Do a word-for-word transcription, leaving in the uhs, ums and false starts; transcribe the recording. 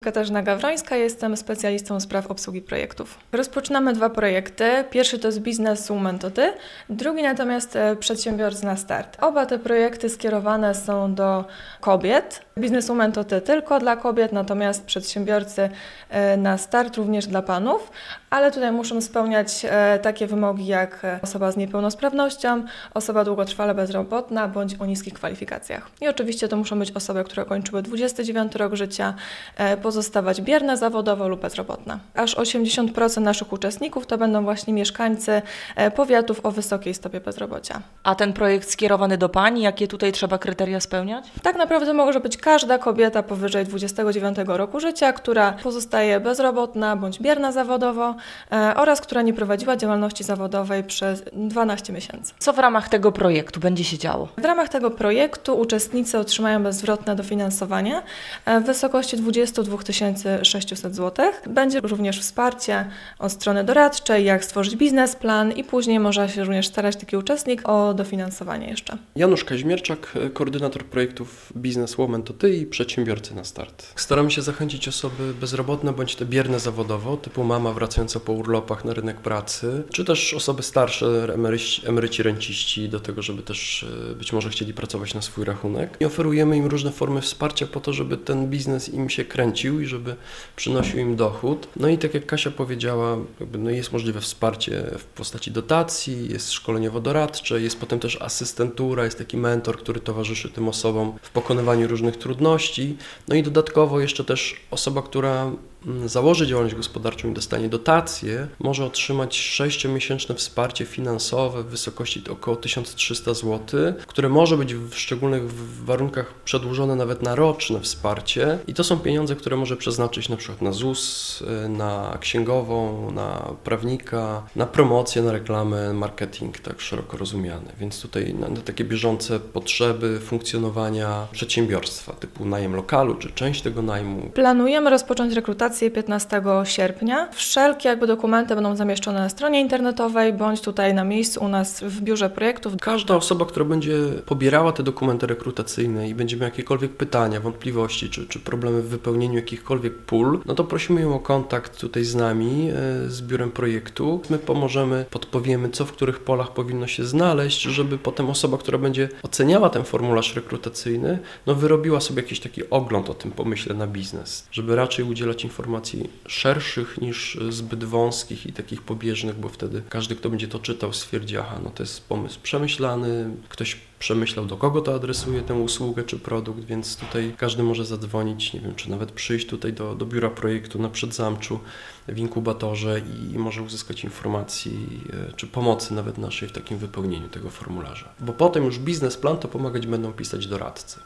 Katarzyna Gawrońska, jestem specjalistą spraw obsługi projektów. Rozpoczynamy dwa projekty. Pierwszy to jest Bizneswoman to Ty, drugi natomiast Przedsiębiorcy na start. Oba te projekty skierowane są do kobiet. Bizneswoman to Ty tylko dla kobiet, natomiast Przedsiębiorcy na start również dla panów, ale tutaj muszą spełniać takie wymogi jak osoba z niepełnosprawnością, osoba długotrwale bezrobotna bądź o niskich kwalifikacjach. I oczywiście to muszą być osoby, które kończyły dwudziesty dziewiąty rok życia, pozostawać bierne zawodowo lub bezrobotne. Aż osiemdziesiąt procent naszych uczestników to będą właśnie mieszkańcy powiatów o wysokiej stopie bezrobocia. A ten projekt skierowany do Pani, jakie tutaj trzeba kryteria spełniać? Tak naprawdę może być każda kobieta powyżej dwudziestego dziewiątego roku życia, która pozostaje bezrobotna bądź bierna zawodowo e, oraz która nie prowadziła działalności zawodowej przez dwanaście miesięcy. Co w ramach tego projektu będzie się działo? W ramach tego projektu uczestnicy otrzymają bezzwrotne dofinansowanie w wysokości dwadzieścia dwa tysiące sześćset złotych. Będzie również wsparcie od strony doradczej, jak stworzyć biznesplan i później może się również starać taki uczestnik o dofinansowanie jeszcze. Janusz Kaźmierczak, koordynator projektów Bizneswoman to Ty i Przedsiębiorcy na start. Staramy się zachęcić osoby bezrobotne bądź te bierne zawodowo, typu mama wracająca po urlopach na rynek pracy, czy też osoby starsze, emeryci, emeryci renciści do tego, żeby też być może chcieli pracować na swój rachunek. I oferujemy im różne formy wsparcia po to, żeby ten biznes im się kręcił i żeby przynosił im dochód. No i tak jak Kasia powiedziała, jakby no jest możliwe wsparcie w postaci dotacji, jest szkoleniowo-doradcze, jest potem też asystentura, jest taki mentor, który towarzyszy tym osobom w pokonywaniu różnych trudności. No i dodatkowo jeszcze też osoba, która założy działalność gospodarczą i dostanie dotację, może otrzymać sześciomiesięczne wsparcie finansowe w wysokości około tysiąc trzysta złotych, które może być w szczególnych warunkach przedłużone nawet na roczne wsparcie i to są pieniądze, które może przeznaczyć na przykład na Z U S, na księgową, na prawnika, na promocję, na reklamę, marketing tak szeroko rozumiany, więc tutaj na, na takie bieżące potrzeby funkcjonowania przedsiębiorstwa typu najem lokalu czy część tego najmu. Planujemy rozpocząć rekrutację piętnastego sierpnia. Wszelkie jakby dokumenty będą zamieszczone na stronie internetowej bądź tutaj na miejscu u nas w biurze projektów. Każda osoba, która będzie pobierała te dokumenty rekrutacyjne i będzie miała jakiekolwiek pytania, wątpliwości czy, czy problemy w wypełnieniu jakichkolwiek pól, no to prosimy ją o kontakt tutaj z nami, z biurem projektu. My pomożemy, podpowiemy, co w których polach powinno się znaleźć, żeby potem osoba, która będzie oceniała ten formularz rekrutacyjny, no wyrobiła sobie jakiś taki ogląd o tym pomyśle na biznes, żeby raczej udzielać informacji szerszych niż zbyt wąskich i takich pobieżnych, bo wtedy każdy, kto będzie to czytał, stwierdzi, aha, no to jest pomysł przemyślany, ktoś przemyślał, do kogo to adresuje tę usługę czy produkt, więc tutaj każdy może zadzwonić, nie wiem, czy nawet przyjść tutaj do, do biura projektu na Przedzamczu w inkubatorze i, i może uzyskać informacji czy pomocy nawet naszej w takim wypełnieniu tego formularza. Bo potem już biznesplan to pomagać będą pisać doradcy.